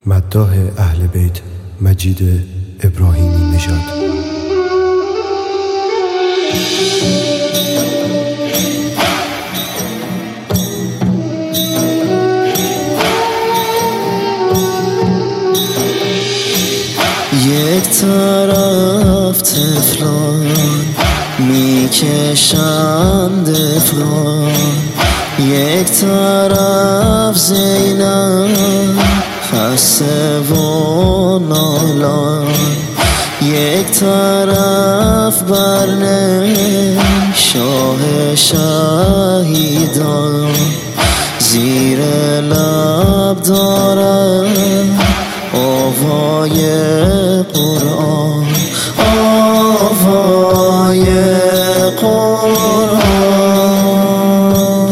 مداح اهل بیت مجید ابراهیمی نژاد. یک طرف طفلان میکشند افغان، یک طرف زینب خسته و نالان، یک طرف برنه شاه شهیدان، زیر لب دارد آوای قرآن، آوای قرآن.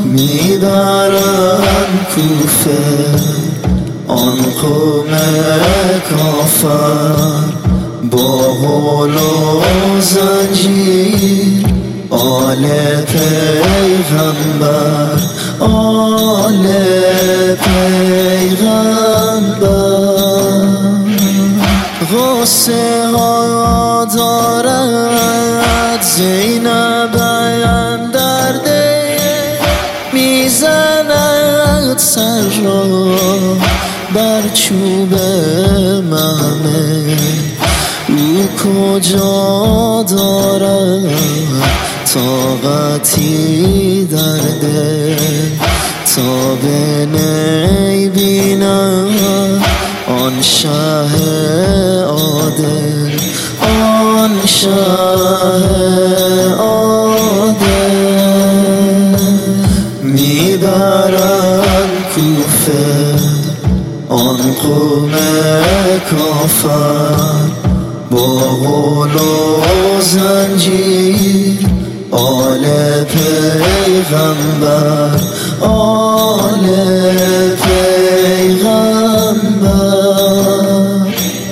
میبرن کوفه آن قوم کافر، با حول و زنجیر آل پیغمبر، آل پیغمبر. غصه ها دارد زینب اندر دل، میزند سر را بر چوب محمل. او کجا دارد طاقتی در دل، تا به نی بیند آن شه عادل، آن شه عادل. میبرن کوفه آن قوم کافر، با حول و زنجیر آل پیغمبر، آل پیغمبر.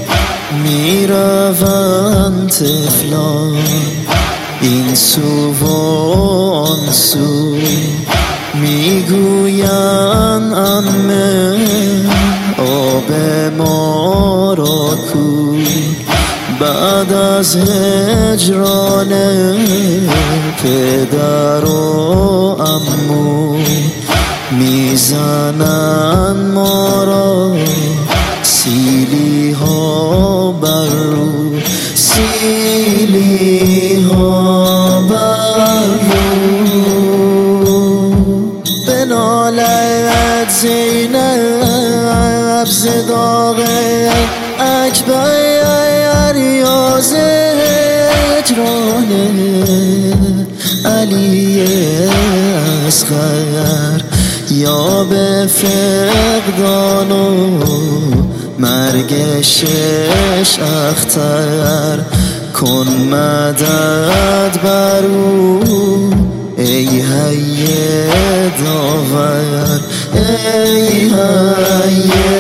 میروند طفلان این سو و آن سو، میگویند عمه آب ما را کو. بعد از هجران پدر و عمو، میزنن ما را سیلی ها بر رو، سیلی ها بر رو. بنالد زینب ز داغ اکبر، یا ز هجران علی اصغر، یا به فقدان و مرگ شش اختر. کن مدد بر او ای حی داور، ای حی